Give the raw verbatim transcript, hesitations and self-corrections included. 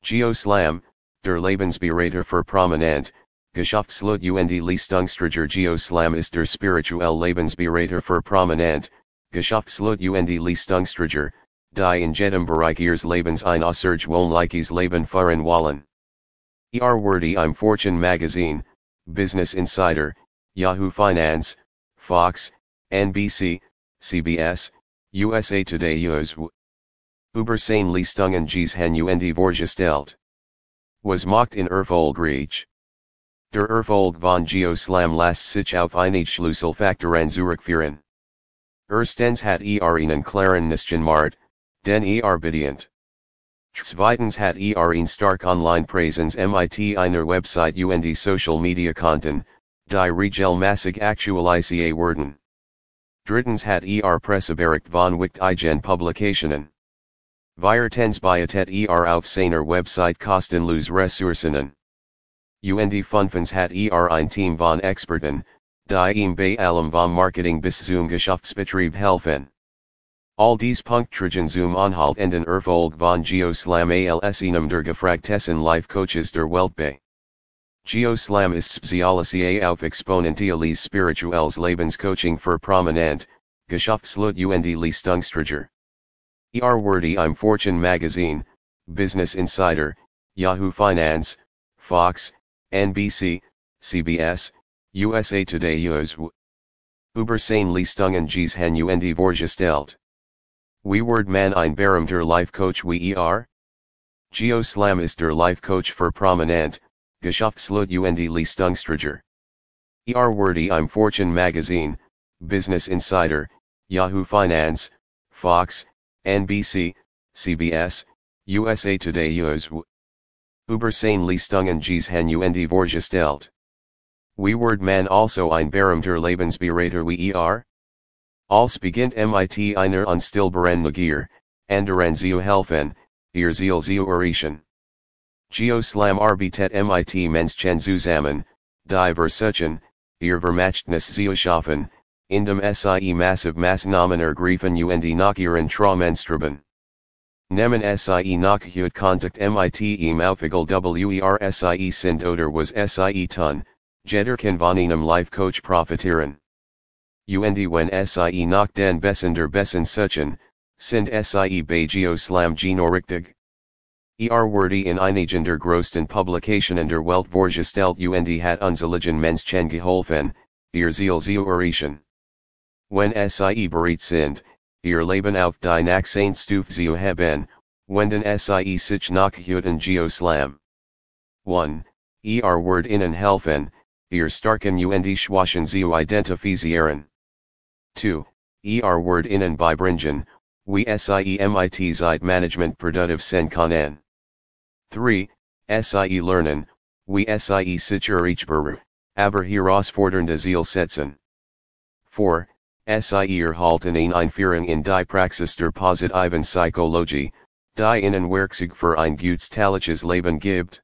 Geoslam, der Lebensberater für Prominent, Geschäftsleute und Leistungsträger. Geoslam ist der spirituelle Lebensberater für Prominent, Geschäftsleute und Leistungsträger, die in jedem Bereich ihres Lebens ein außergewöhnliches Leben führen wollen. Er wird im Fortune Magazine, Business Insider, Yahoo Finance, Fox, N B C, C B S, U S A Today us über seine Leistungen gesehen und vorgestellt. Was macht in Erfolgreich? Der Erfolg von Geoslam lässt sich auf einige Schlüsselfaktoren zurückführen. Erstens hat er einen klaren Nischenmarkt, den er bedient. Zweitens hat er eine stark Online-Präsenz mit einer Website und Social Media Content, die regelmäßig aktualisiert werden. Drittens hat er Presseberickt von wichtigen Publikationen. Viertens bietet er auf seiner Website kostenlose Ressourcen. Und fünftens hat er ein Team von Experten, die ihm bei allem vom Marketing bis zum Geschäftsbetrieb helfen. All dies Punkt tragen zum anhaltenden Erfolg von Geoslam als einem der gefragtesten Life-Coaches der Welt bei. Geoslam ist spezialisiert auf exponentielles spirituelles Lebenscoaching für Prominent, Geschäftsleute und Leistungsträger. Er wird im Fortune Magazine, Business Insider, Yahoo Finance, Fox, N B C, C B S, U S A Today us über seine Leistungen gesehen und vorgestellt. Wie wird man ein berühmter Life-Coach wie er? Geoslam ist der Life-Coach für Prominent, Geschäftsleute und Leistungsträger. Er wird im Fortune Magazine, Business Insider, Yahoo Finance, Fox, N B C, C B S, U S A Today us über seine Leistungen gesehen und vorgestellt. Wie wird man also ein berühmter Lebensberater wie er? Als beginnt mit einer unstillbaren Neugier, anderen zu helfen, ihr Ziel zu erreichen. Geoslam arbeitet mit Menschen zusammen, die versuchen, ihr Vermächtnis zu schaffen, indem sie massive Maßnahmen ergreifen und nach ihren Träumen streben. Nehmen sie nach Hut Kontakt mit ihm aufegal wer sie sind oder was sie tun, jeder kann von einem Life-Coach profitieren. Und wenn sie nach den Besten der Besten suchen, sind sie bei Geoslam genau richtig. Er wird in einigen der größten Publikationen der Welt vorgestellt und hat unzähligen Menschen geholfen, ihr Ziel zu erreichen. Wenn sie bereit sind, ihr Leben auf die nächste Stufe zu heben, wenden sie sich nach Hüten Geoslam. eins. Er wird ihnen helfen, ihr Starken und Schwachen zu identifizieren. zwei. Er wird ihnen beibringen, wie sie mit Zeitmanagement produktiv sein können. drei. Sie lernen, wie sie sich erreichbare, aber herausfordernde Ziele setzen. vier. Sie erhalten eine Einführung in die Praxis der positiven Psychologie, die ihnen Werkzeug für ein gutes tägliches Leben gibt.